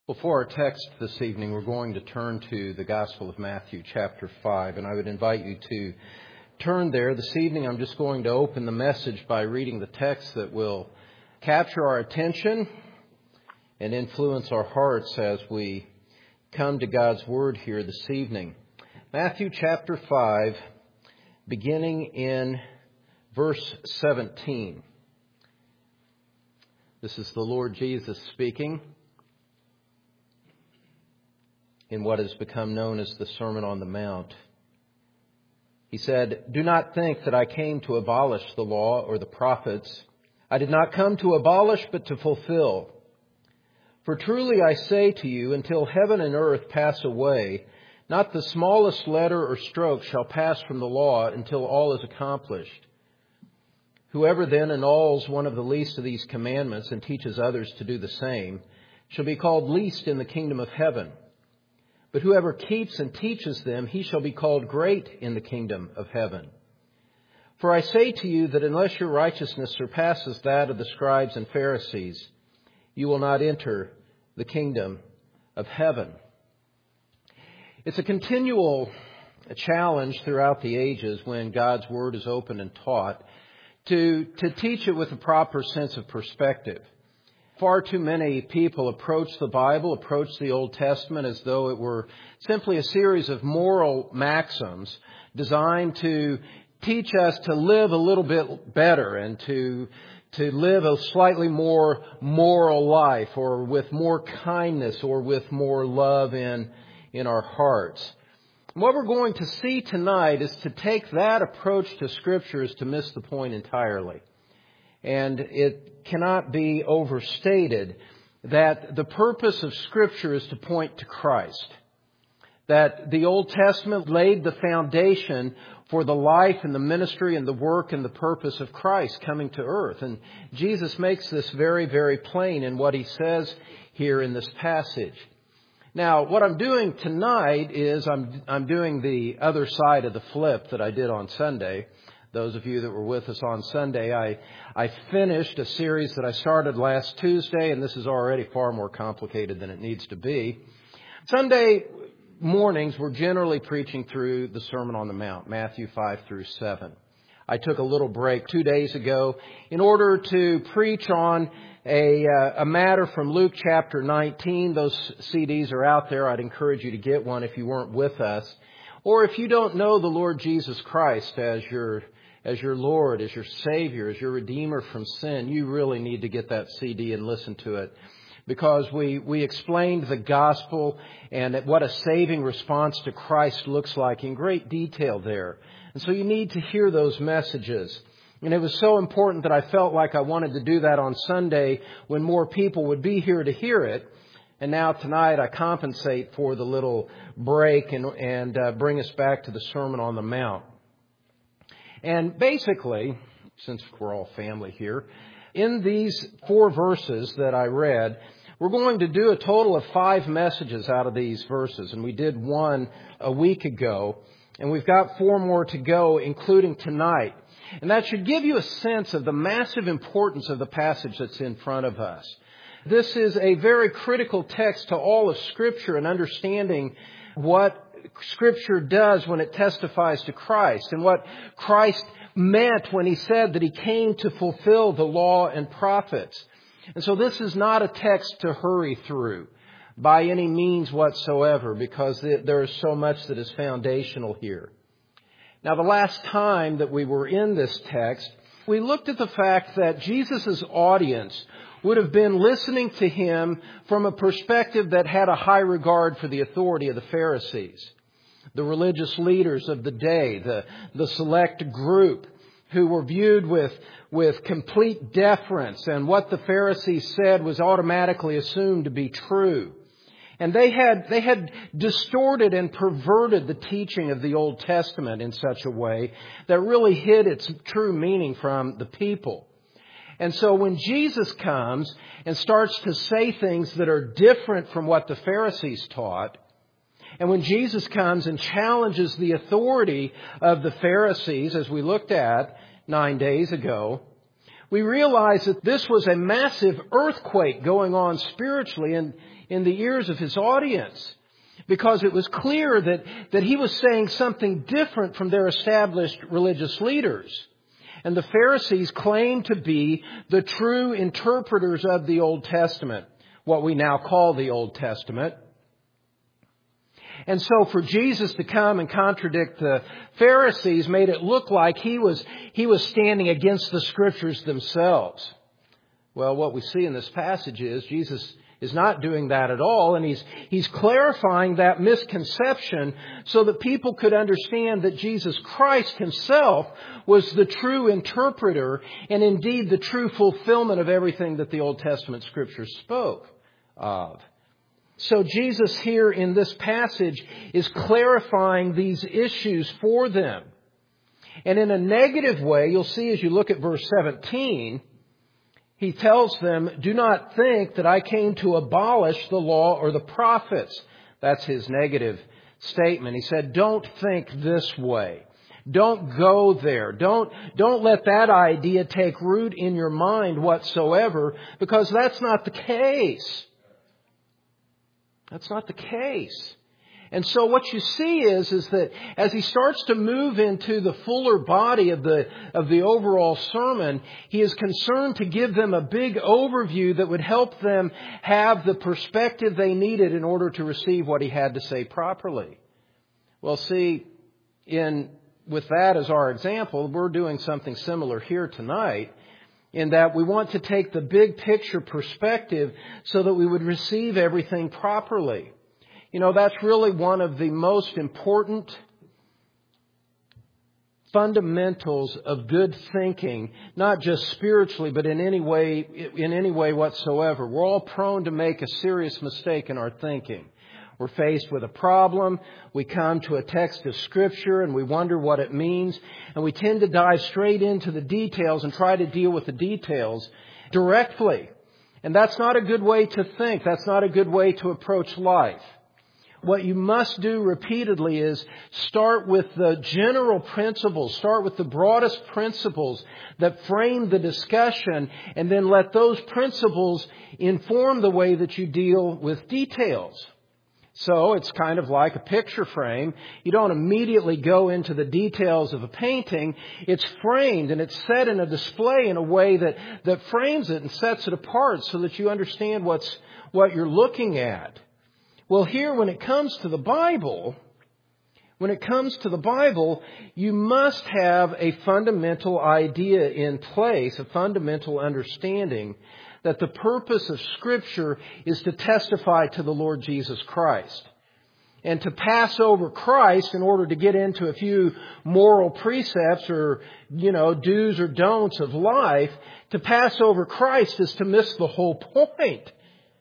Well, for our text this evening, we're going to turn to the Gospel of Matthew, chapter 5, and I would invite you to turn there. This evening, I'm just going to open the message by reading the text that will capture our attention and influence our hearts as we come to God's Word here this evening. Matthew, chapter 5, beginning in verse 17. This is the Lord Jesus speaking in what has become known as the Sermon on the Mount. He said, "Do not think that I came to abolish the law or the prophets. I did not come to abolish, but to fulfill. For truly I say to you, until heaven and earth pass away, not the smallest letter or stroke shall pass from the law until all is accomplished. Whoever then annuls one of the least of these commandments and teaches others to do the same shall be called least in the kingdom of heaven. But whoever keeps and teaches them, he shall be called great in the kingdom of heaven. For I say to you that unless your righteousness surpasses that of the scribes and Pharisees, you will not enter the kingdom of heaven." It's a continual challenge throughout the ages when God's Word is opened and taught to teach it with a proper sense of perspective. Far too many people approach the Bible, approach the Old Testament as though it were simply a series of moral maxims designed to teach us to live a little bit better and to live a slightly more moral life, or with more kindness, or with more love in our hearts. What we're going to see tonight is to take that approach to Scripture is to miss the point entirely. And it cannot be overstated that the purpose of Scripture is to point to Christ. That the Old Testament laid the foundation for the life and the ministry and the work and the purpose of Christ coming to earth. And Jesus makes this very, very plain in what He says here in this passage. Now, what I'm doing tonight is I'm doing the other side of the flip that I did on Sunday. Those of you that were with us on Sunday, I finished a series that I started last Tuesday, and this is already far more complicated than it needs to be. Sunday mornings, we're generally preaching through the Sermon on the Mount, Matthew 5 through 7. I took a little break 2 days ago in order to preach on a matter from Luke chapter 19. Those CDs are out there. I'd encourage you to get one if you weren't with us. Or if you don't know the Lord Jesus Christ as your Lord, as your Savior, as your Redeemer from sin, you really need to get that CD and listen to it. Because we explained the gospel and what a saving response to Christ looks like in great detail there. And so you need to hear those messages. And it was so important that I felt like I wanted to do that on Sunday when more people would be here to hear it. And now tonight I compensate for the little break and bring us back to the Sermon on the Mount. And basically, since we're all family here, in these 4 verses that I read, we're going to do a total of 5 messages out of these verses. And we did one a week ago. And we've got 4 more to go, including tonight. And that should give you a sense of the massive importance of the passage that's in front of us. This is a very critical text to all of Scripture and understanding what Scripture does when it testifies to Christ and what Christ meant when He said that He came to fulfill the law and prophets. And so this is not a text to hurry through by any means whatsoever, because there is so much that is foundational here. Now, the last time that we were in this text, we looked at the fact that Jesus' audience would have been listening to Him from a perspective that had a high regard for the authority of the Pharisees, the religious leaders of the day, the select group who were viewed with complete deference, and what the Pharisees said was automatically assumed to be true. And they had distorted and perverted the teaching of the Old Testament in such a way that really hid its true meaning from the people. And so when Jesus comes and starts to say things that are different from what the Pharisees taught, and when Jesus comes and challenges the authority of the Pharisees, as we looked at 9 days ago, we realize that this was a massive earthquake going on spiritually in the ears of his audience, because it was clear that he was saying something different from their established religious leaders. And the Pharisees claimed to be the true interpreters of the Old Testament, what we now call the Old Testament. And so for Jesus to come and contradict the Pharisees made it look like he was standing against the Scriptures themselves. Well, what we see in this passage is Jesus is not doing that at all, and he's clarifying that misconception so that people could understand that Jesus Christ himself was the true interpreter and indeed the true fulfillment of everything that the Old Testament Scriptures spoke of. So Jesus here in this passage is clarifying these issues for them. And in a negative way, you'll see as you look at verse 17, he tells them, "Do not think that I came to abolish the law or the prophets." That's his negative statement. He said, don't think this way. Don't go there. Don't let that idea take root in your mind whatsoever, because that's not the case. That's not the case. And so what you see is that as he starts to move into the fuller body of the overall sermon, he is concerned to give them a big overview that would help them have the perspective they needed in order to receive what he had to say properly. Well, see, with that as our example, we're doing something similar here tonight, in that we want to take the big picture perspective so that we would receive everything properly. You know, that's really one of the most important fundamentals of good thinking, not just spiritually, but in any way whatsoever. We're all prone to make a serious mistake in our thinking. We're faced with a problem, we come to a text of Scripture and we wonder what it means, and we tend to dive straight into the details and try to deal with the details directly. And that's not a good way to think. That's not a good way to approach life. What you must do repeatedly is start with the general principles, start with the broadest principles that frame the discussion, and then let those principles inform the way that you deal with details. So it's kind of like a picture frame. You don't immediately go into the details of a painting. It's framed and it's set in a display in a way that frames it and sets it apart so that you understand what you're looking at. Well, here when it comes to the Bible, you must have a fundamental idea in place, a fundamental understanding that the purpose of Scripture is to testify to the Lord Jesus Christ. And to pass over Christ in order to get into a few moral precepts or, do's or don'ts of life, to pass over Christ is to miss the whole point.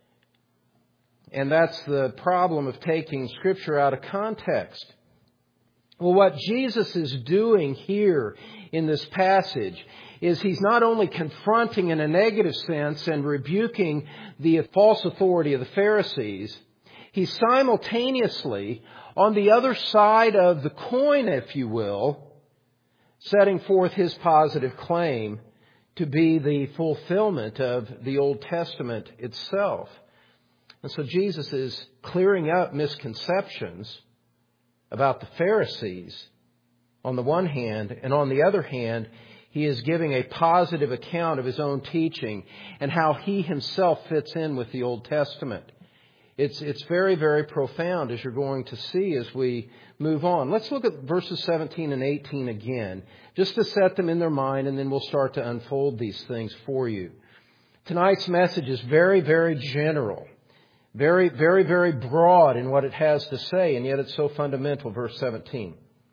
And that's the problem of taking Scripture out of context. Well, what Jesus is doing here in this passage is he's not only confronting in a negative sense and rebuking the false authority of the Pharisees, he's simultaneously, on the other side of the coin, if you will, setting forth his positive claim to be the fulfillment of the Old Testament itself. And so Jesus is clearing up misconceptions about the Pharisees on the one hand, and on the other hand, he is giving a positive account of his own teaching and how he himself fits in with the Old Testament. It's very, very profound, as you're going to see as we move on. Let's look at verses 17 and 18 again, just to set them in their mind, and then we'll start to unfold these things for you. Tonight's message is very, very general, very, very, very broad in what it has to say, and yet it's so fundamental. Verse 17.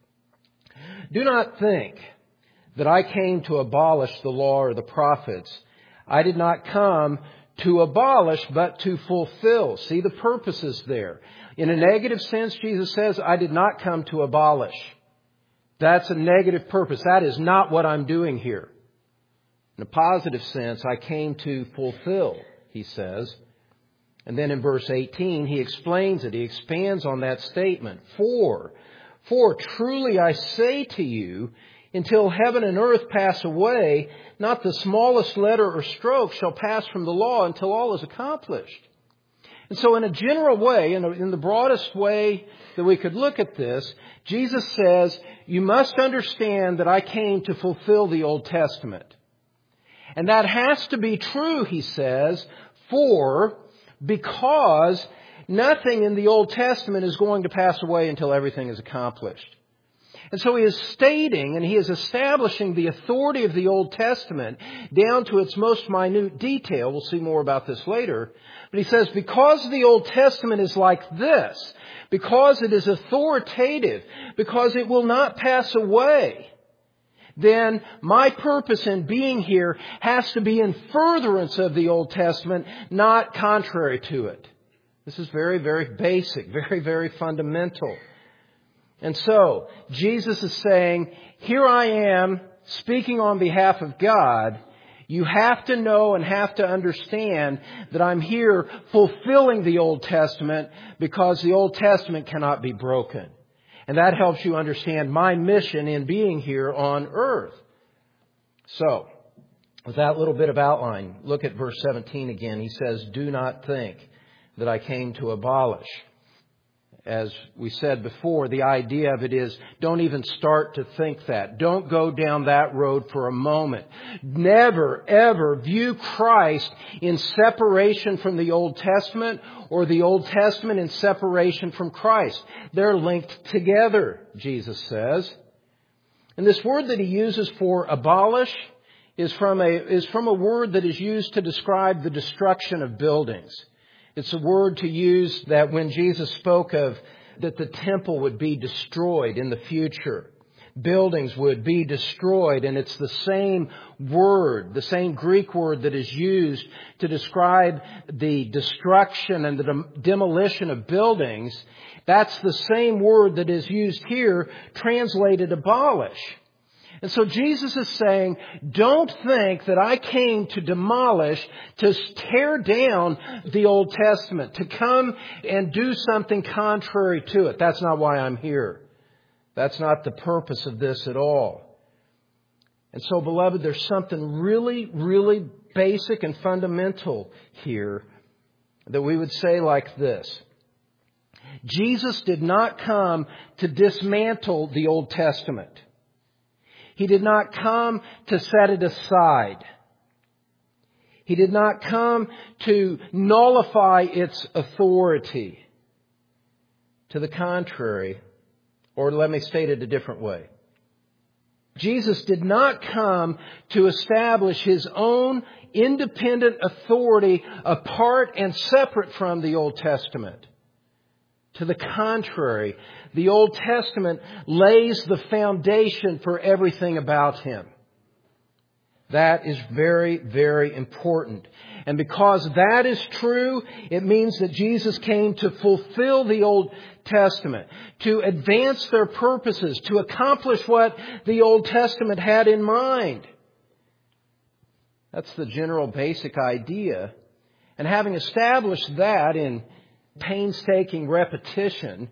Do not think that I came to abolish the law or the prophets. I did not come to abolish, but to fulfill. See the purposes there. In a negative sense, Jesus says, I did not come to abolish. That's a negative purpose. That is not what I'm doing here. In a positive sense, I came to fulfill, he says. And then in verse 18, he explains it. He expands on that statement. For truly I say to you, until heaven and earth pass away, not the smallest letter or stroke shall pass from the law until all is accomplished. And so in a general way, in the broadest way that we could look at this, Jesus says, you must understand that I came to fulfill the Old Testament. And that has to be true, he says, because nothing in the Old Testament is going to pass away until everything is accomplished. And so he is stating and he is establishing the authority of the Old Testament down to its most minute detail. We'll see more about this later. But he says, because the Old Testament is like this, because it is authoritative, because it will not pass away, then my purpose in being here has to be in furtherance of the Old Testament, not contrary to it. This is very, very basic, very, very fundamental. And so, Jesus is saying, here I am speaking on behalf of God. You have to know and have to understand that I'm here fulfilling the Old Testament because the Old Testament cannot be broken. And that helps you understand my mission in being here on earth. So, with that little bit of outline, look at verse 17 again. He says, do not think that I came to abolish. As we said before, the idea of it is don't even start to think that. Don't go down that road for a moment. Never, ever view Christ in separation from the Old Testament or the Old Testament in separation from Christ. They're linked together, Jesus says. And this word that he uses for abolish is from a word that is used to describe the destruction of buildings. It's a word to use that when Jesus spoke of that the temple would be destroyed in the future. Buildings would be destroyed, and it's the same word, the same Greek word that is used to describe the destruction and the demolition of buildings. That's the same word that is used here, translated abolish. And so Jesus is saying, don't think that I came to demolish, to tear down the Old Testament, to come and do something contrary to it. That's not why I'm here. That's not the purpose of this at all. And so, beloved, there's something really, really basic and fundamental here that we would say like this. Jesus did not come to dismantle the Old Testament. He did not come to set it aside. He did not come to nullify its authority. To the contrary, or let me state it a different way. Jesus did not come to establish His own independent authority apart and separate from the Old Testament. To the contrary, the Old Testament lays the foundation for everything about Him. That is very, very important. And because that is true, it means that Jesus came to fulfill the Old Testament, to advance their purposes, to accomplish what the Old Testament had in mind. That's the general basic idea. And having established that in painstaking repetition,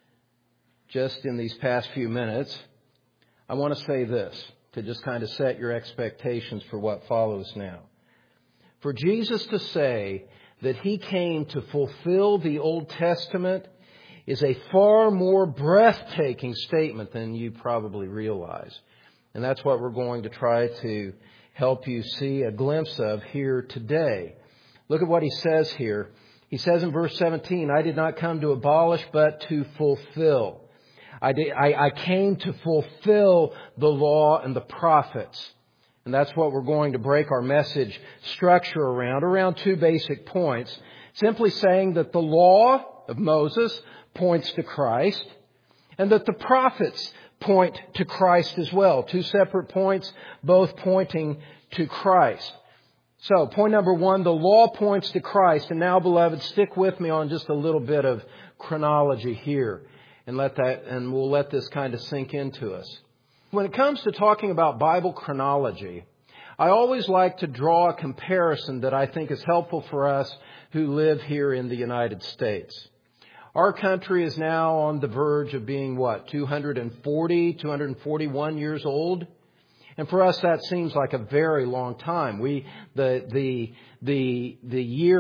just in these past few minutes, I want to say this, to just kind of set your expectations for what follows now. For Jesus to say that He came to fulfill the Old Testament is a far more breathtaking statement than you probably realize. And that's what we're going to try to help you see a glimpse of here today. Look at what He says here. He says in verse 17, I did not come to abolish, but to fulfill. I came to fulfill the law and the prophets. And that's what we're going to break our message structure around two basic points. Simply saying that the law of Moses points to Christ, and that the prophets point to Christ as well. Two separate points, both pointing to Christ. So, point number one, the law points to Christ. And now, beloved, stick with me on just a little bit of chronology here. And we'll let this kind of sink into us. When it comes to talking about Bible chronology, I always like to draw a comparison that I think is helpful for us who live here in the United States. Our country is now on the verge of being, 241 years old? And for us, that seems like a very long time. The year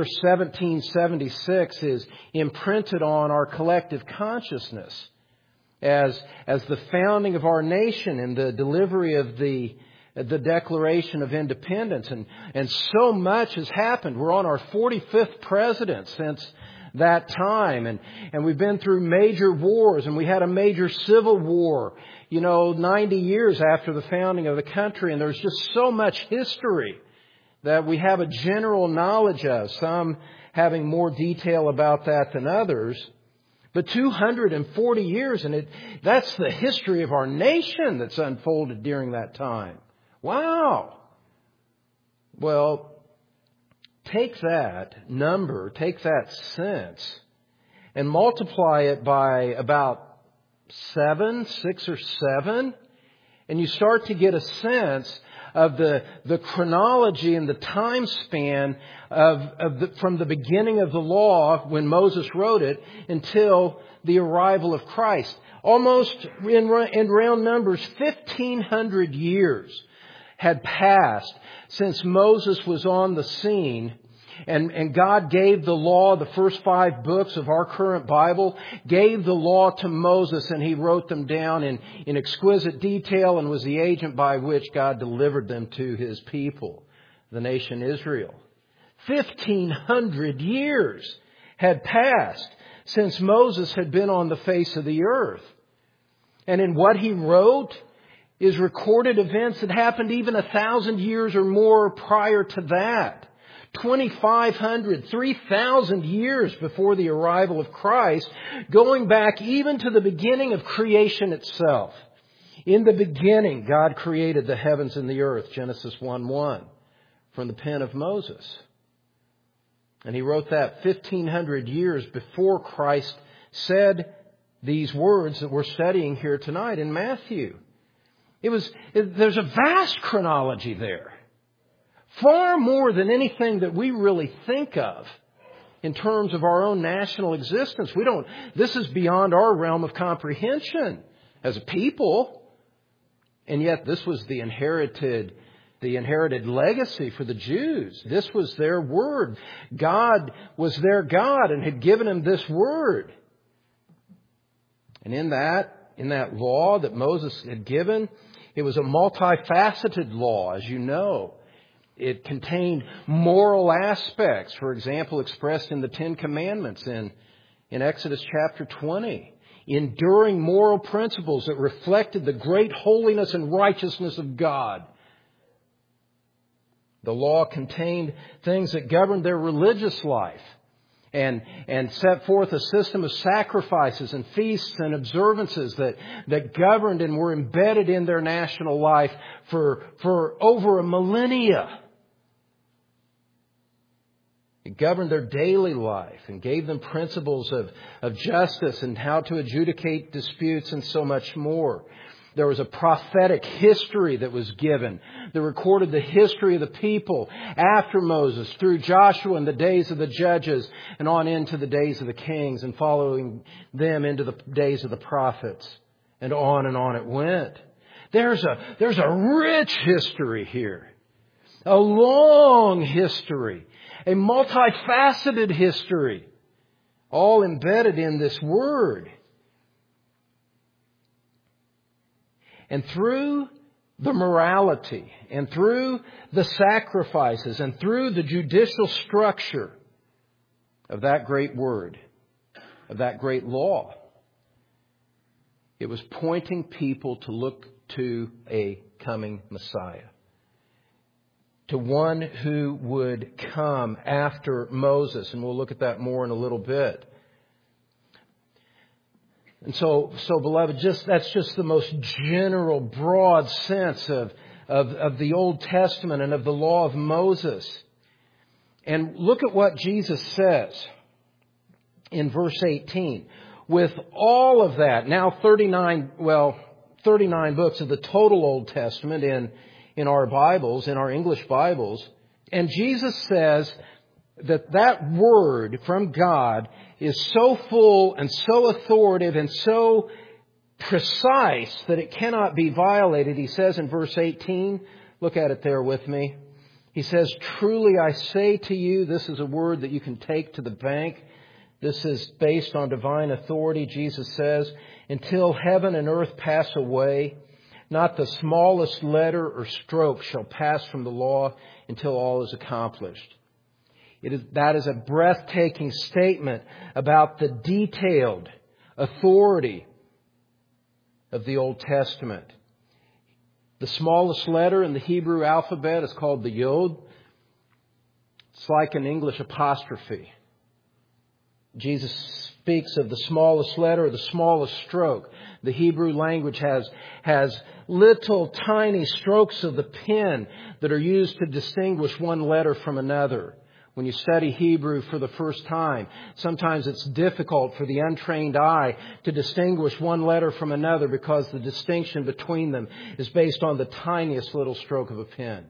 1776 is imprinted on our collective consciousness as the founding of our nation and the delivery of the Declaration of Independence. And so much has happened. We're on our 45th president since that time. And we've been through major wars, and we had a major civil war, 90 years after the founding of the country. And there's just so much history that we have a general knowledge of, some having more detail about that than others. But 240 years, and that's the history of our nation that's unfolded during that time. Wow! Well, take that number, take that sense, and multiply it by about 6 or 7, and you start to get a sense of the chronology and the time span from the beginning of the law when Moses wrote it until the arrival of Christ. Almost in round numbers, 1,500 years had passed since Moses was on the scene. And God gave the law, the first 5 books of our current Bible, gave the law to Moses, and he wrote them down in exquisite detail and was the agent by which God delivered them to His people, the nation Israel. 1,500 years had passed since Moses had been on the face of the earth. And in what he wrote is recorded events that happened even 1,000 years or more prior to that. 2,500, 3,000 years before the arrival of Christ, going back even to the beginning of creation itself. In the beginning, God created the heavens and the earth, Genesis 1:1, from the pen of Moses. And He wrote that 1,500 years before Christ said these words that we're studying here tonight in Matthew. There's a vast chronology there. Far more than anything that we really think of in terms of our own national existence. This is beyond our realm of comprehension as a people. And yet this was the inherited legacy for the Jews. This was their word. God was their God and had given them this word. And in that law that Moses had given, it was a multifaceted law, as you know. It contained moral aspects, for example, expressed in the 10 Commandments in Exodus chapter 20. Enduring moral principles that reflected the great holiness and righteousness of God. The law contained things that governed their religious life and set forth a system of sacrifices and feasts and observances that governed and were embedded in their national life for over a millennia. It governed their daily life and gave them principles of justice and how to adjudicate disputes and so much more. There was a prophetic history that was given that recorded the history of the people after Moses through Joshua and the days of the judges and on into the days of the kings and following them into the days of the prophets. And on it went. There's a rich history here. A long history. A multifaceted history. All embedded in this word. And through the morality and through the sacrifices and through the judicial structure of that great word, of that great law, it was pointing people to look to a coming Messiah. To one who would come after Moses. And we'll look at that more in a little bit. And so beloved, that's just the most general, broad sense of the Old Testament and of the law of Moses. And look at what Jesus says in verse 18. With all of that, now 39 books of the total Old Testament in our Bibles, in our English Bibles. And Jesus says, that word from God is so full and so authoritative and so precise that it cannot be violated. He says in verse 18, look at it there with me. He says, "Truly I say to you," this is a word that you can take to the bank. This is based on divine authority. Jesus says, "Until heaven and earth pass away, not the smallest letter or stroke shall pass from the law until all is accomplished." That is a breathtaking statement about the detailed authority of the Old Testament. The smallest letter in the Hebrew alphabet is called the Yod. It's like an English apostrophe. Jesus speaks of the smallest letter or the smallest stroke. The Hebrew language has little tiny strokes of the pen that are used to distinguish one letter from another. When you study Hebrew for the first time, sometimes it's difficult for the untrained eye to distinguish one letter from another because the distinction between them is based on the tiniest little stroke of a pen.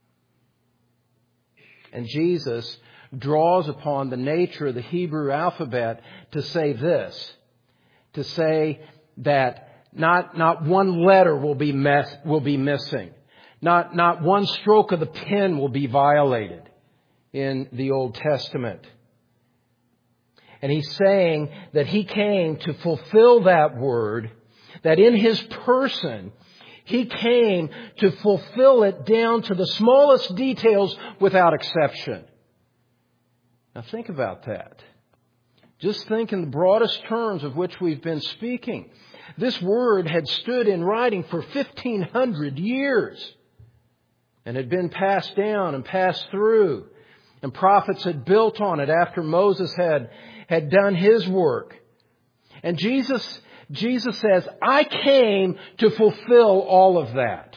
And Jesus draws upon the nature of the Hebrew alphabet to say this, to say that not one letter will be missing, not one stroke of the pen will be violated in the Old Testament. And He's saying that He came to fulfill that word, that in His person, He came to fulfill it down to the smallest details without exception. Now think about that. Just think in the broadest terms of which we've been speaking. This word had stood in writing for 1,500 years and had been passed down and passed through. And prophets had built on it after Moses had done his work. And Jesus says, "I came to fulfill all of that."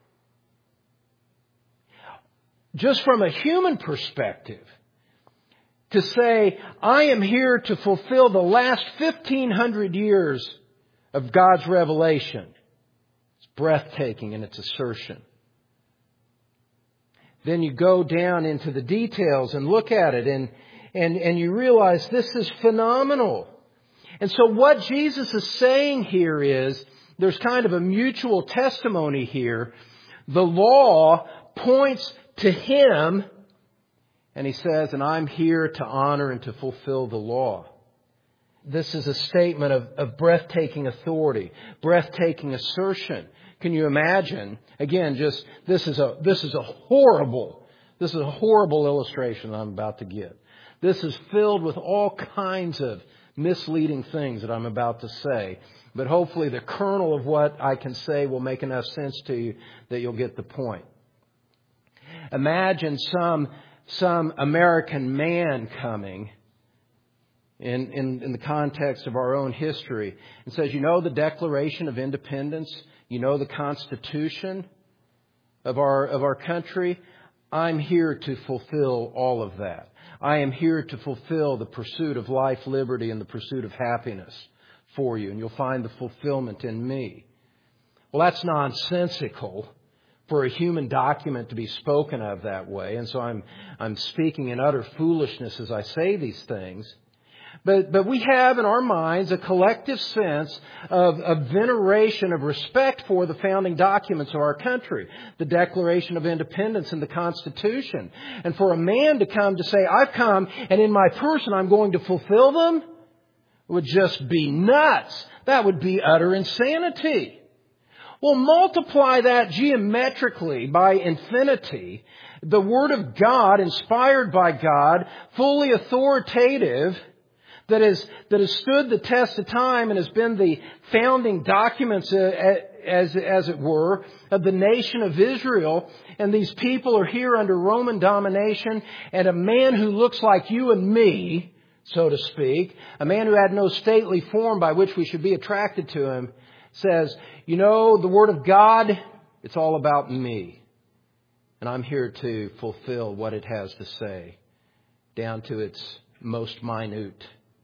Just from a human perspective, to say, I am here to fulfill the last 1,500 years of God's revelation, it's breathtaking in its assertion. Then you go down into the details and look at it and you realize this is phenomenal. And so what Jesus is saying here is, there's kind of a mutual testimony here. The law points to Him, and He says, and I'm here to honor and to fulfill the law. This is a statement of breathtaking authority, breathtaking assertion. Can you imagine? Again, this is a horrible illustration that I'm about to give. This is filled with all kinds of misleading things that I'm about to say. But hopefully the kernel of what I can say will make enough sense to you that you'll get the point. Imagine some American man coming in the context of our own history and says, you know the Declaration of Independence? You know the Constitution of our country? I'm here to fulfill all of that. I am here to fulfill the pursuit of life, liberty, and the pursuit of happiness for you. And you'll find the fulfillment in me. Well, that's nonsensical for a human document to be spoken of that way. And so I'm speaking in utter foolishness as I say these things. But we have in our minds a collective sense of veneration, of respect for the founding documents of our country, the Declaration of Independence and the Constitution. And for a man to come to say, I've come and in my person I'm going to fulfill them, would just be nuts. That would be utter insanity. Well, multiply that geometrically by infinity. The Word of God, inspired by God, fully authoritative, that has stood the test of time and has been the founding documents, as it were, of the nation of Israel. And these people are here under Roman domination. And a man who looks like you and me, so to speak, a man who had no stately form by which we should be attracted to him, says, you know, the Word of God, it's all about me. And I'm here to fulfill what it has to say, down to its most minute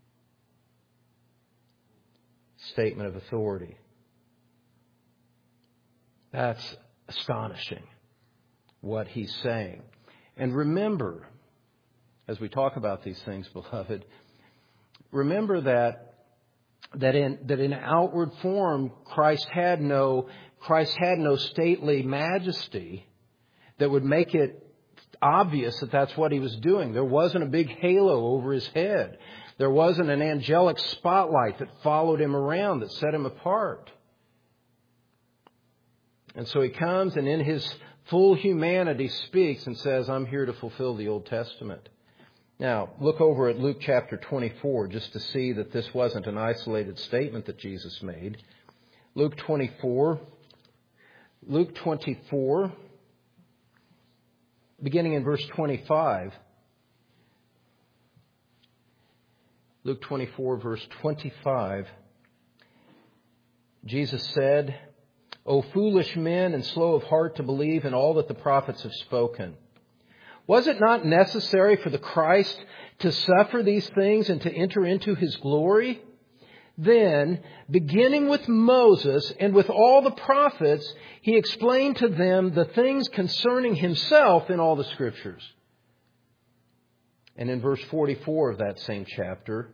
statement of authority. That's astonishing, what he's saying. And remember, as we talk about these things, beloved, remember that in outward form, Christ had no stately majesty that would make it obvious that that's what he was doing. There wasn't a big halo over his head. There wasn't an angelic spotlight that followed him around that set him apart. And so he comes and in his full humanity speaks and says, I'm here to fulfill the Old Testament. Now, look over at Luke chapter 24 just to see that this wasn't an isolated statement that Jesus made. Luke 24, beginning in verse 25. Luke 24, verse 25. Jesus said, O foolish men and slow of heart to believe in all that the prophets have spoken. Was it not necessary for the Christ to suffer these things and to enter into his glory? Then, beginning with Moses and with all the prophets, he explained to them the things concerning himself in all the Scriptures. And in verse 44 of that same chapter,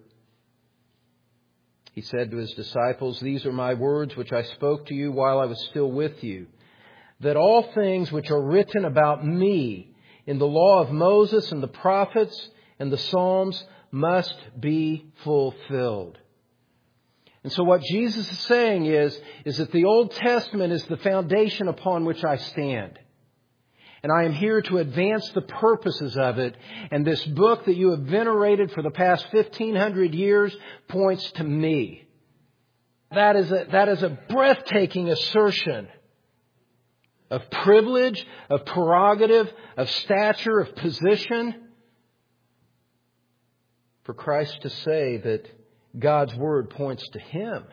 he said to his disciples, These are my words which I spoke to you while I was still with you, that all things which are written about me in the law of Moses and the prophets and the Psalms must be fulfilled. And so what Jesus is saying is that the Old Testament is the foundation upon which I stand. And I am here to advance the purposes of it. And this book that you have venerated for the past 1,500 years points to me. That is a breathtaking assertion of privilege, of prerogative, of stature, of position. For Christ to say that God's Word points to Him.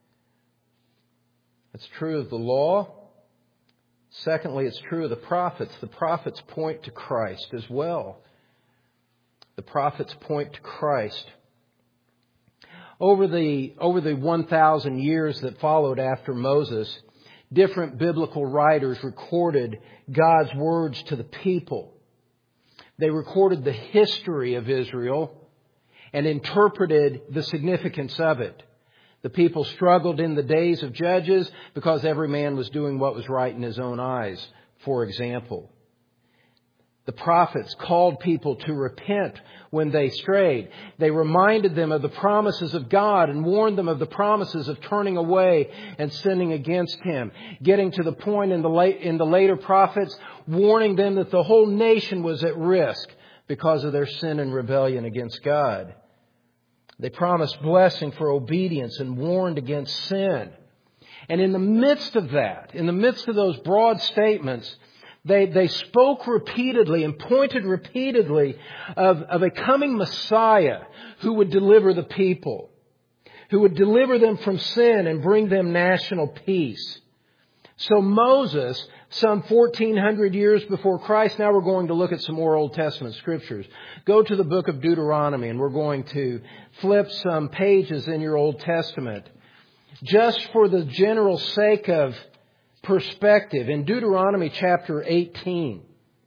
That's true of the law. Secondly, it's true of the prophets. The prophets point to Christ as well. The prophets point to Christ. Over the 1,000 years that followed after Moses, different biblical writers recorded God's words to the people. They recorded the history of Israel and interpreted the significance of it. The people struggled in the days of Judges because every man was doing what was right in his own eyes, for example. The prophets called people to repent when they strayed. They reminded them of the promises of God and warned them of the promises of turning away and sinning against Him. Getting to the point in the later prophets, warning them that the whole nation was at risk because of their sin and rebellion against God. They promised blessing for obedience and warned against sin. And in the midst of that, in the midst of those broad statements, they spoke repeatedly and pointed repeatedly of a coming Messiah who would deliver the people, who would deliver them from sin and bring them national peace. So Moses, some 1,400 years before Christ, now we're going to look at some more Old Testament scriptures. Go to the book of Deuteronomy and we're going to flip some pages in your Old Testament. Just for the general sake of perspective, in Deuteronomy chapter 18,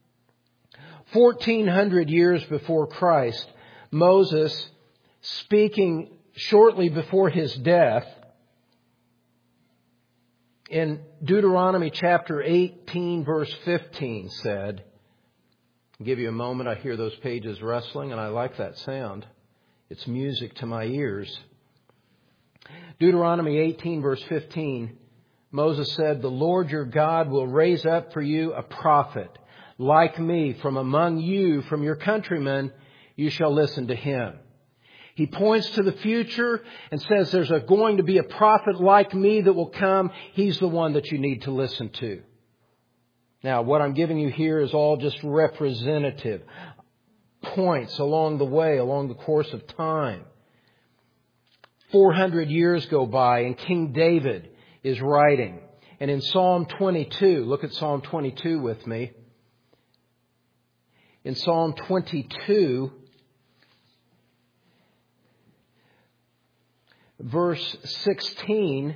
1,400 years before Christ, Moses, speaking shortly before his death, in Deuteronomy chapter 18, verse 15 said, I'll give you a moment, I hear those pages rustling and I like that sound. It's music to my ears. Deuteronomy 18, verse 15, Moses said, The Lord your God will raise up for you a prophet like me from among you, from your countrymen, you shall listen to him. He points to the future and says there's going to be a prophet like me that will come. He's the one that you need to listen to. Now, what I'm giving you here is all just representative points along the way, along the course of time. 400 years go by and King David is writing. And in Psalm 22, look at Psalm 22 with me. In Psalm 22, verse 16,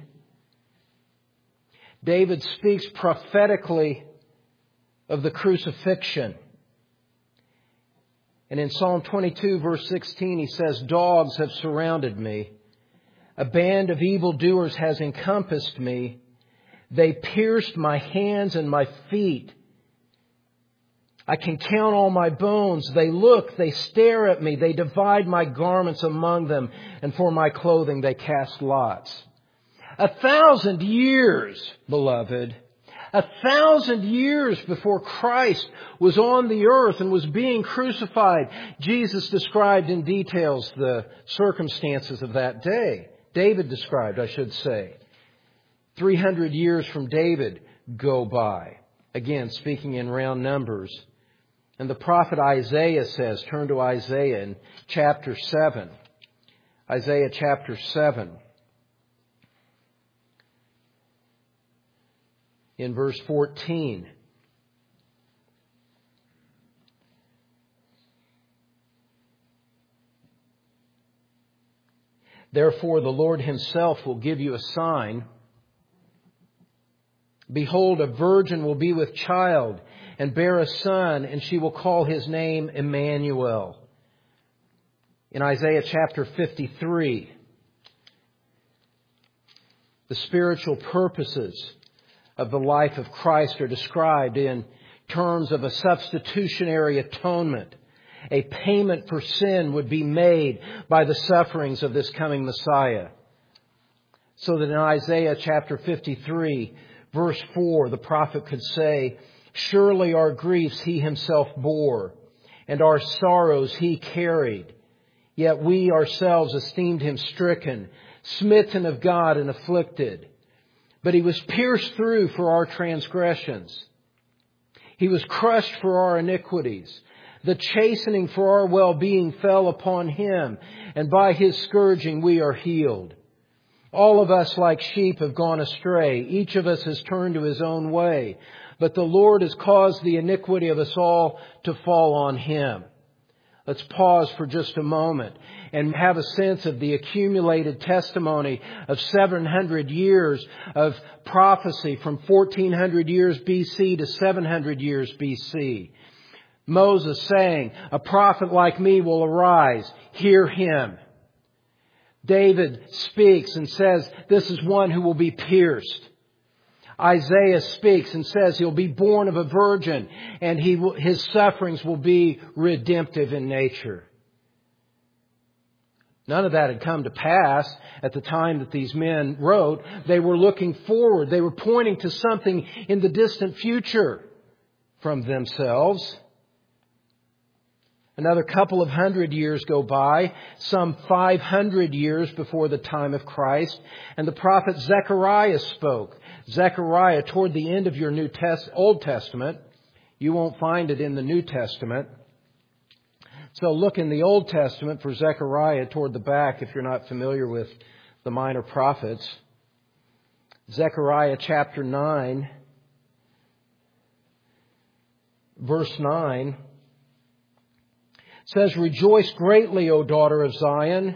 David speaks prophetically of the crucifixion. And in Psalm 22, verse 16, he says, dogs have surrounded me. A band of evildoers has encompassed me. They pierced my hands and my feet. I can count all my bones. They look, they stare at me. They divide my garments among them, and for my clothing they cast lots. 1,000 years, beloved, 1,000 years before Christ was on the earth and was being crucified, Jesus described in details the circumstances of that day. David described, I should say. 300 years from David go by. Again, speaking in round numbers. And the prophet Isaiah says, turn to Isaiah in chapter 7. Isaiah chapter 7. In verse 14. Therefore the Lord Himself will give you a sign. Behold, a virgin will be with child and bear a son, and she will call his name Emmanuel. In Isaiah chapter 53, the spiritual purposes of the life of Christ are described in terms of a substitutionary atonement. A payment for sin would be made by the sufferings of this coming Messiah. So that in Isaiah chapter 53, verse 4, the prophet could say, surely our griefs He Himself bore, and our sorrows He carried. Yet we ourselves esteemed Him stricken, smitten of God and afflicted. But He was pierced through for our transgressions. He was crushed for our iniquities. The chastening for our well-being fell upon Him, and by His scourging we are healed. All of us like sheep have gone astray. Each of us has turned to his own way. But the Lord has caused the iniquity of us all to fall on Him. Let's pause for just a moment and have a sense of the accumulated testimony of 700 years of prophecy from 1400 years BC to 700 years BC. Moses saying, a prophet like me will arise. Hear him. David speaks and says, this is one who will be pierced. Isaiah speaks and says he'll be born of a virgin, and his sufferings will be redemptive in nature. None of that had come to pass at the time that these men wrote. They were looking forward. They were pointing to something in the distant future from themselves. Another couple of hundred years go by, some 500 years before the time of Christ, and the prophet Zechariah spoke. Zechariah, toward the end of your Old Testament, you won't find it in the New Testament. So look in the Old Testament for Zechariah toward the back if you're not familiar with the minor prophets. Zechariah chapter 9, verse 9. Says, rejoice greatly, O daughter of Zion.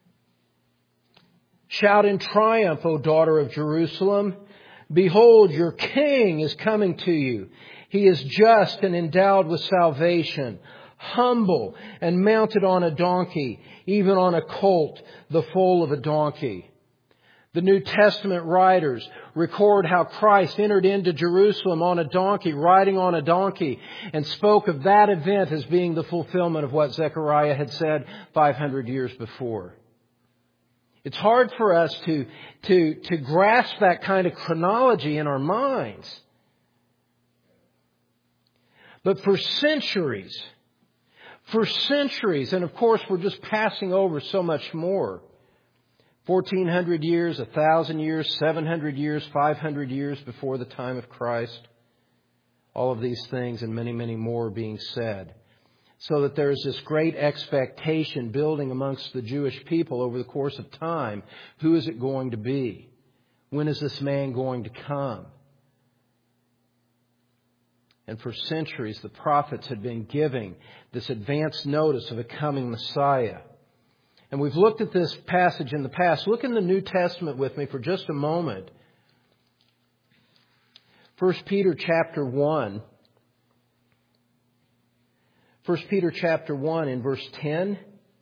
Shout in triumph, O daughter of Jerusalem. Behold, your king is coming to you. He is just and endowed with salvation, humble and mounted on a donkey, even on a colt, the foal of a donkey. The New Testament writers record how Christ entered into Jerusalem on a donkey, riding on a donkey, and spoke of that event as being the fulfillment of what Zechariah had said 500 years before. It's hard for us to grasp that kind of chronology in our minds. But for centuries, and of course we're just passing over so much more, 1,400 years, 1,000 years, 700 years, 500 years before the time of Christ. All of these things and many, many more being said. So that there is this great expectation building amongst the Jewish people over the course of time. Who is it going to be? When is this man going to come? And for centuries, the prophets had been giving this advance notice of a coming Messiah. And we've looked at this passage in the past. Look in the New Testament with me for just a moment. 1 Peter chapter 1. 1 Peter chapter 1 in verse 10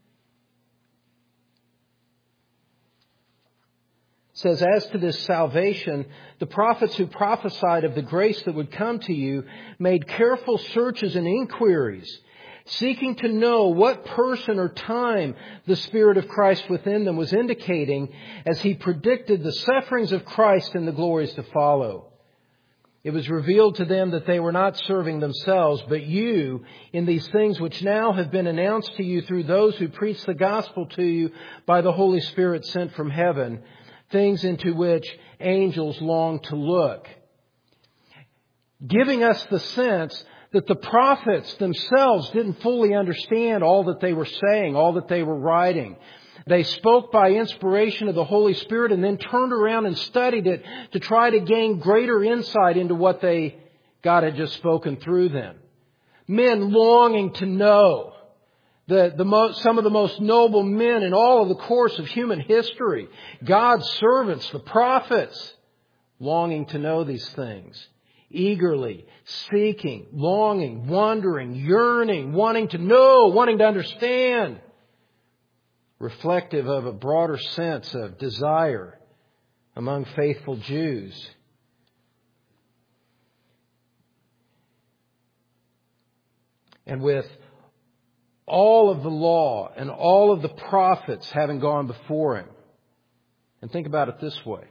says, "As to this salvation, the prophets who prophesied of the grace that would come to you made careful searches and inquiries, seeking to know what person or time the Spirit of Christ within them was indicating as He predicted the sufferings of Christ and the glories to follow. It was revealed to them that they were not serving themselves, but you in these things which now have been announced to you through those who preach the gospel to you by the Holy Spirit sent from heaven, things into which angels long to look." Giving us the sense that the prophets themselves didn't fully understand all that they were saying, all that they were writing. They spoke by inspiration of the Holy Spirit and then turned around and studied it to try to gain greater insight into what God had just spoken through them. Men longing to know. Some of the most noble men in all of the course of human history. God's servants, the prophets, longing to know these things. Eagerly, seeking, longing, wondering, yearning, wanting to know, wanting to understand. Reflective of a broader sense of desire among faithful Jews. And with all of the law and all of the prophets having gone before Him. And think about it this way.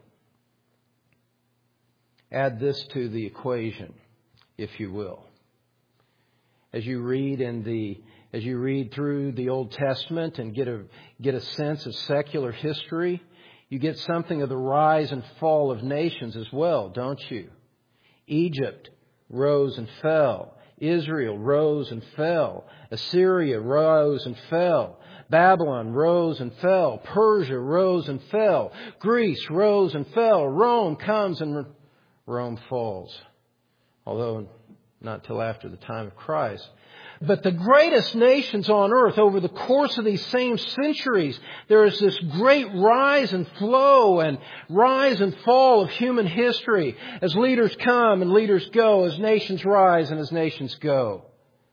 Add this to the equation, if you will. As you read through the Old Testament and get a sense of secular history, you get something of the rise and fall of nations as well, don't you? Egypt rose and fell. Israel rose and fell. Assyria rose and fell. Babylon rose and fell. Persia rose and fell. Greece rose and fell. Rome comes and Rome falls. Although not till after the time of Christ. But the greatest nations on earth, over the course of these same centuries, there is this great rise and flow and rise and fall of human history as leaders come and leaders go, as nations rise and as nations go.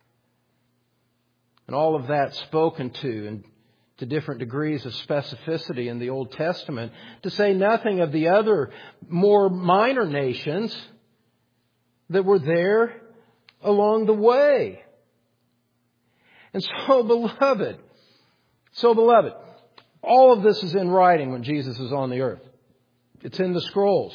And all of that spoken to and to different degrees of specificity in the Old Testament, to say nothing of the other more minor nations that were there along the way. And so beloved, all of this is in writing when Jesus is on the earth. It's in the scrolls.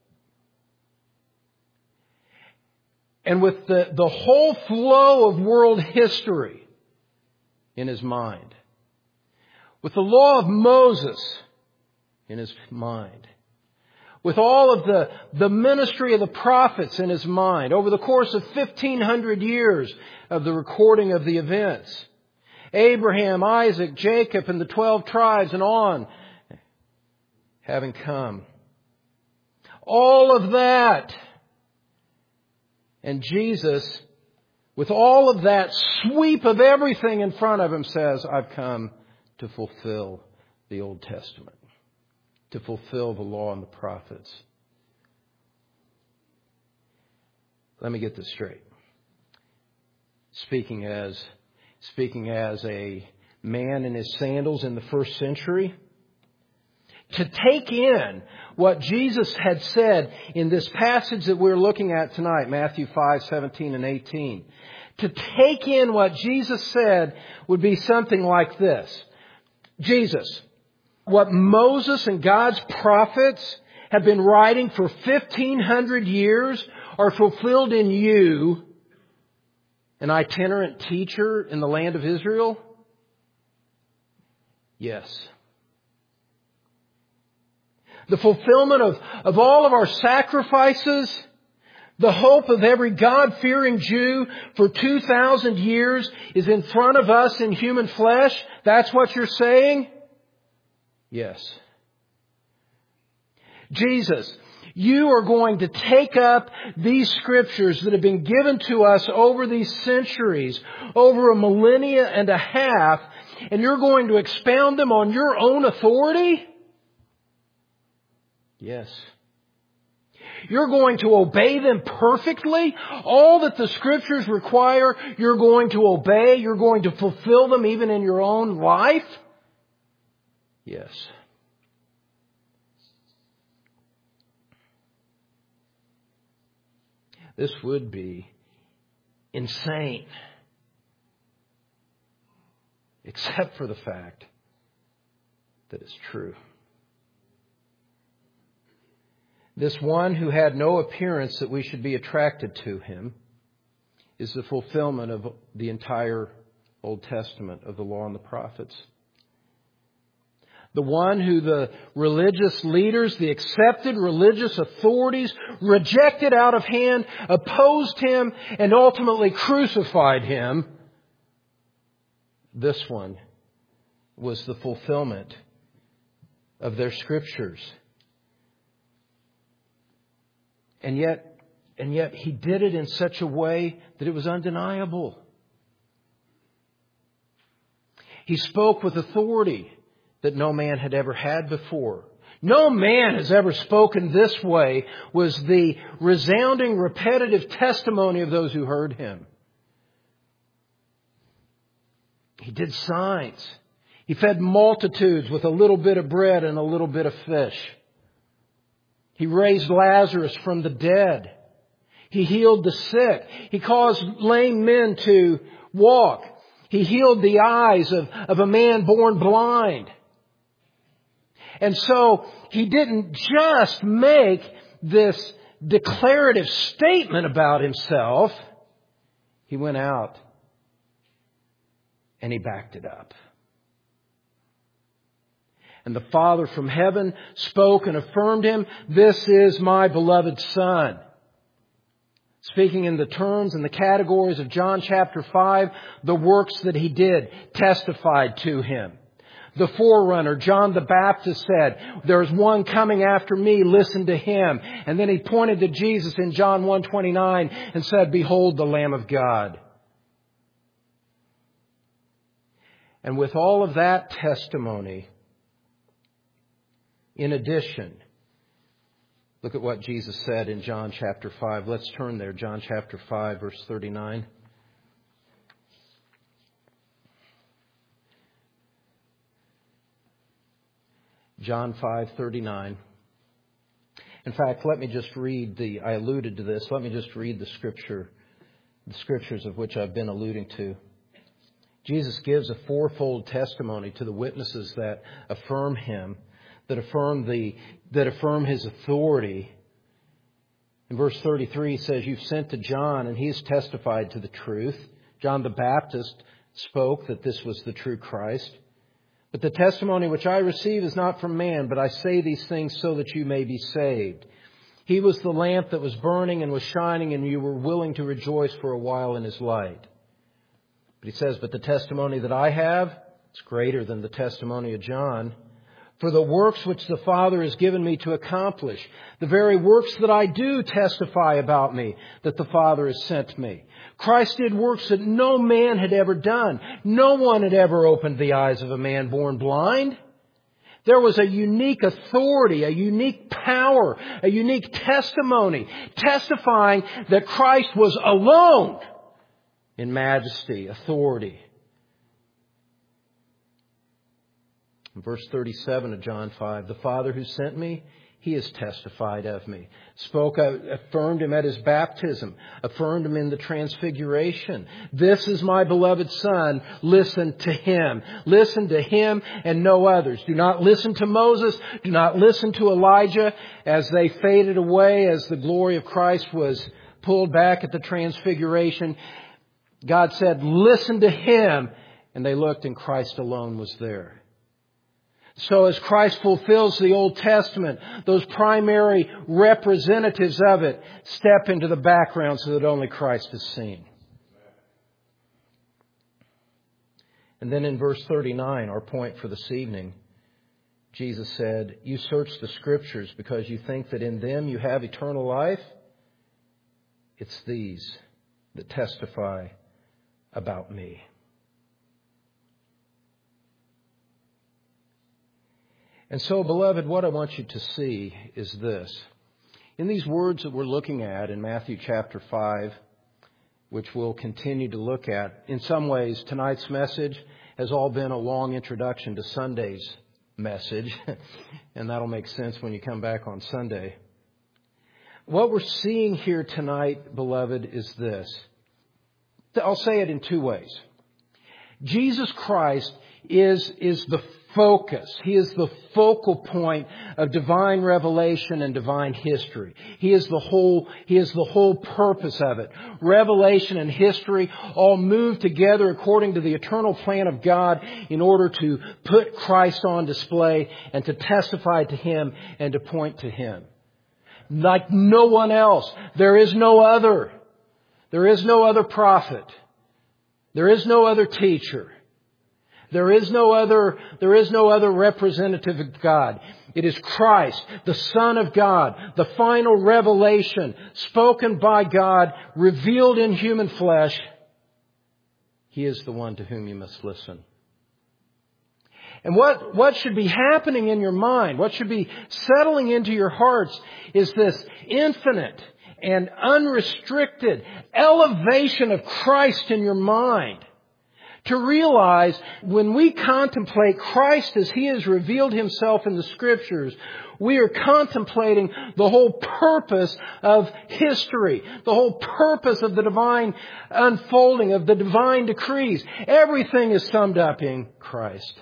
And with the whole flow of world history in His mind. With the law of Moses in His mind. With all of the ministry of the prophets in His mind. Over the course of 1,500 years of the recording of the events. Abraham, Isaac, Jacob, and the 12 tribes and on having come. All of that. And Jesus, with all of that sweep of everything in front of Him, says, "I've come to fulfill the Old Testament, to fulfill the law and the prophets." Let me get this straight. Speaking as a man in his sandals in the first century, to take in what Jesus had said in this passage that we're looking at tonight, Matthew 5:17 and 18. To take in what Jesus said would be something like this. Jesus, what Moses and God's prophets have been writing for 1,500 years are fulfilled in you, an itinerant teacher in the land of Israel? Yes. The fulfillment of all of our sacrifices, the hope of every God-fearing Jew for 2,000 years is in front of us in human flesh. That's what you're saying? Yes. Jesus, you are going to take up these scriptures that have been given to us over these centuries, over a millennia and a half, and you're going to expound them on your own authority? Yes. You're going to obey them perfectly. All that the Scriptures require, you're going to obey. You're going to fulfill them even in your own life. Yes. This would be insane. Except for the fact that it's true. This one who had no appearance that we should be attracted to him is the fulfillment of the entire Old Testament of the law and the prophets. The one who the religious leaders, the accepted religious authorities rejected out of hand, opposed him, and ultimately crucified him. This one was the fulfillment of their Scriptures. And yet he did it in such a way that it was undeniable. He spoke with authority that no man had ever had before. No man has ever spoken this way, was the resounding, repetitive testimony of those who heard him. He did signs. He fed multitudes with a little bit of bread and a little bit of fish. He raised Lazarus from the dead. He healed the sick. He caused lame men to walk. He healed the eyes of a man born blind. And so he didn't just make this declarative statement about himself. He went out and he backed it up. And the Father from heaven spoke and affirmed him, "This is my beloved Son." Speaking in the terms and the categories of John chapter 5, the works that he did testified to him. The forerunner, John the Baptist, said, "There's one coming after me, listen to him." And then he pointed to Jesus in John 1:29 and said, "Behold the Lamb of God." And with all of that testimony, in addition, look at what Jesus said in John chapter 5. Let's turn there. John chapter 5, verse 39. John 5:39. In fact, let me just read I alluded to this. Let me just read the scriptures of which I've been alluding to. Jesus gives a fourfold testimony to the witnesses that affirm him, that affirm his authority. In verse 33, he says, "You've sent to John, and he has testified to the truth." John the Baptist spoke that this was the true Christ. "But the testimony which I receive is not from man, but I say these things so that you may be saved. He was the lamp that was burning and was shining, and you were willing to rejoice for a while in his light." But he says, "But the testimony that I have, it's greater than the testimony of John. For the works which the Father has given me to accomplish, the very works that I do testify about me, that the Father has sent me." Christ did works that no man had ever done. No one had ever opened the eyes of a man born blind. There was a unique authority, a unique power, a unique testimony, testifying that Christ was alone in majesty, authority. In verse 37 of John 5, "The Father who sent me, he has testified of me." Affirmed him at his baptism, affirmed him in the transfiguration. "This is my beloved Son, listen to him." Listen to him and no others. Do not listen to Moses. Do not listen to Elijah as they faded away, as the glory of Christ was pulled back at the transfiguration. God said, "Listen to him." And they looked and Christ alone was there. So as Christ fulfills the Old Testament, those primary representatives of it step into the background so that only Christ is seen. And then in verse 39, our point for this evening, Jesus said, "You search the Scriptures because you think that in them you have eternal life. It's these that testify about me." And so, beloved, what I want you to see is this. In these words that we're looking at in Matthew chapter 5, which we'll continue to look at, in some ways tonight's message has all been a long introduction to Sunday's message, and that'll make sense when you come back on Sunday. What we're seeing here tonight, beloved, is this. I'll say it in two ways. Jesus Christ is the focus. He is the focal point of divine revelation and divine history. He is the whole purpose of it. Revelation and history all move together according to the eternal plan of God in order to put Christ on display and to testify to Him and to point to Him. Like no one else. There is no other. There is no other prophet. There is no other teacher. There is no other representative of God. It is Christ, the Son of God, the final revelation spoken by God, revealed in human flesh. He is the one to whom you must listen. And what should be happening in your mind, what should be settling into your hearts is this infinite and unrestricted elevation of Christ in your mind. To realize when we contemplate Christ as He has revealed Himself in the Scriptures, we are contemplating the whole purpose of history, the whole purpose of the divine unfolding, of the divine decrees. Everything is summed up in Christ.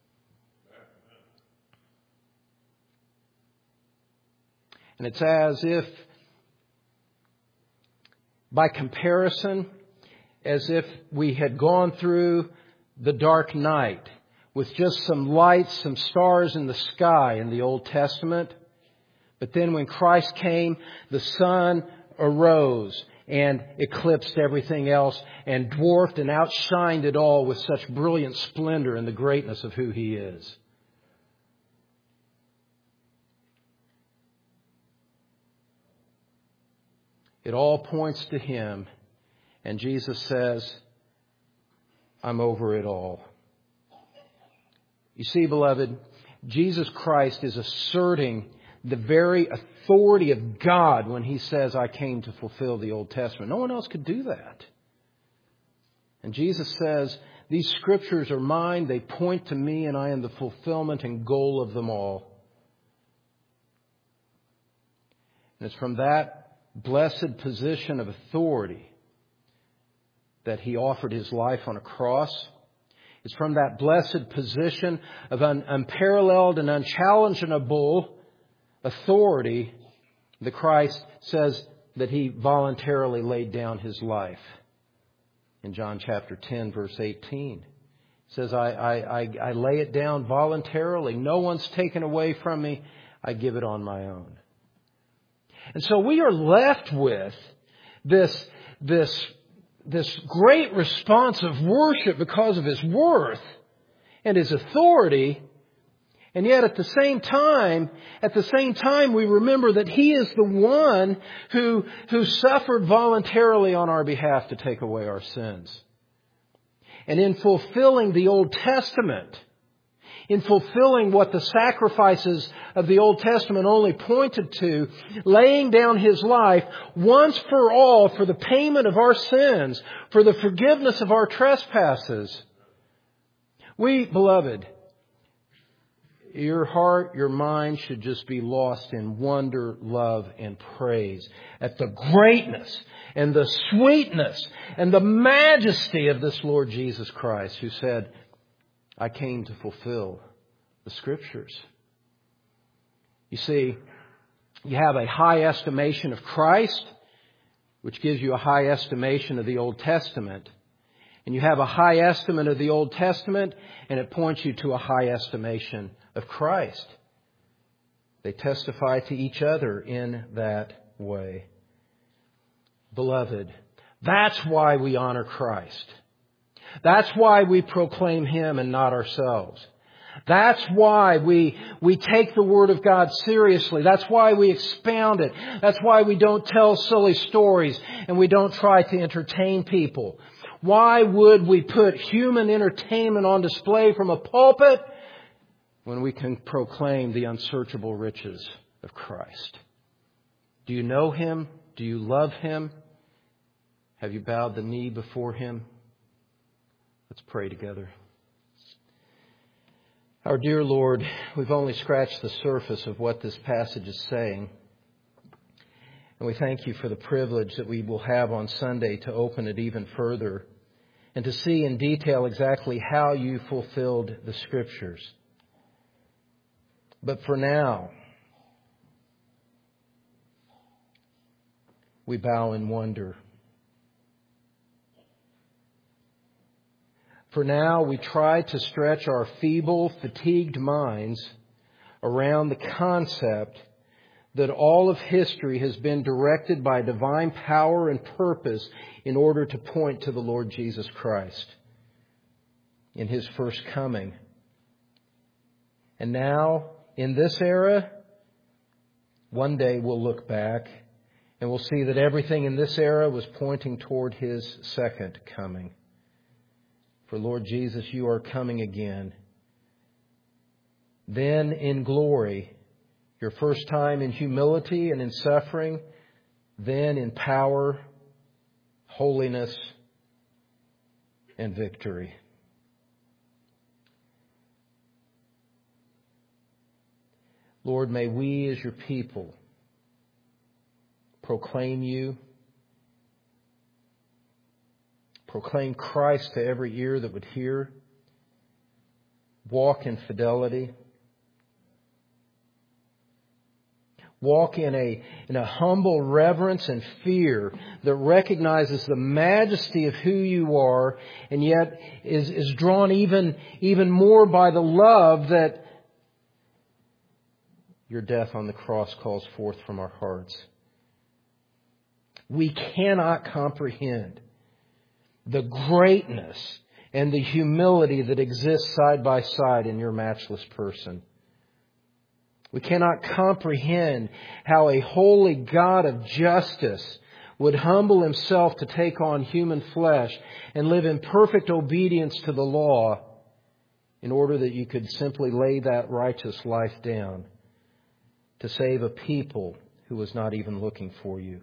And it's as if, by comparison, as if we had gone through the dark night with just some lights, some stars in the sky in the Old Testament. But then when Christ came, the sun arose and eclipsed everything else and dwarfed and outshined it all with such brilliant splendor and the greatness of who He is. It all points to Him. And Jesus says, I'm over it all. You see, beloved, Jesus Christ is asserting the very authority of God when He says, I came to fulfill the Old Testament. No one else could do that. And Jesus says, these Scriptures are mine, they point to me, and I am the fulfillment and goal of them all. And it's from that blessed position of authority that He offered His life on a cross. It's from that blessed position of unparalleled and unchallengeable authority that Christ says that He voluntarily laid down His life. In John chapter 10, verse 18, it says, I lay it down voluntarily. No one's taken away from me. I give it on my own. And so we are left with this great response of worship because of His worth and His authority. And yet at the same time, we remember that He is the one who suffered voluntarily on our behalf to take away our sins. And in fulfilling the Old Testament, in fulfilling what the sacrifices of the Old Testament only pointed to, laying down His life once for all for the payment of our sins, for the forgiveness of our trespasses. We, beloved, your heart, your mind should just be lost in wonder, love, and praise at the greatness and the sweetness and the majesty of this Lord Jesus Christ, who said, I came to fulfill the Scriptures. You see, you have a high estimation of Christ, which gives you a high estimation of the Old Testament. And you have a high estimate of the Old Testament, and it points you to a high estimation of Christ. They testify to each other in that way. Beloved, that's why we honor Christ. That's why we proclaim Him and not ourselves. That's why we take the Word of God seriously. That's why we expound it. That's why we don't tell silly stories and we don't try to entertain people. Why would we put human entertainment on display from a pulpit when we can proclaim the unsearchable riches of Christ? Do you know Him? Do you love Him? Have you bowed the knee before Him? Let's pray together. Our dear Lord, we've only scratched the surface of what this passage is saying. And we thank You for the privilege that we will have on Sunday to open it even further and to see in detail exactly how You fulfilled the Scriptures. But for now, we bow in wonder. For now, we try to stretch our feeble, fatigued minds around the concept that all of history has been directed by divine power and purpose in order to point to the Lord Jesus Christ in His first coming. And now, in this era, one day we'll look back and we'll see that everything in this era was pointing toward His second coming. For Lord Jesus, You are coming again. Then in glory, Your first time in humility and in suffering, then in power, holiness, and victory. Lord, may we as Your people proclaim You, proclaim Christ to every ear that would hear, walk in fidelity, walk in a humble reverence and fear that recognizes the majesty of who You are, and yet is drawn even more by the love that Your death on the cross calls forth from our hearts. We cannot comprehend the greatness and the humility that exists side by side in Your matchless person. We cannot comprehend how a holy God of justice would humble Himself to take on human flesh and live in perfect obedience to the law in order that You could simply lay that righteous life down to save a people who was not even looking for You.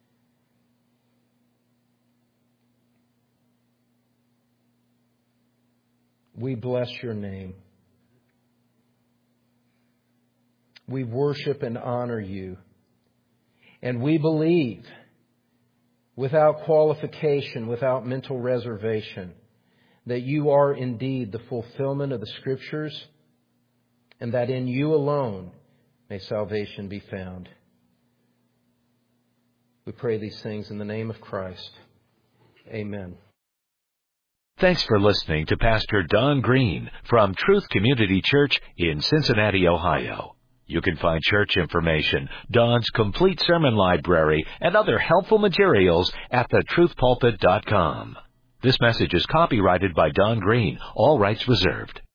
We bless Your name. We worship and honor You. And we believe, without qualification, without mental reservation, that You are indeed the fulfillment of the Scriptures, and that in You alone may salvation be found. We pray these things in the name of Christ. Amen. Thanks for listening to Pastor Don Green from Truth Community Church in Cincinnati, Ohio. You can find church information, Don's complete sermon library, and other helpful materials at thetruthpulpit.com. This message is copyrighted by Don Green, all rights reserved.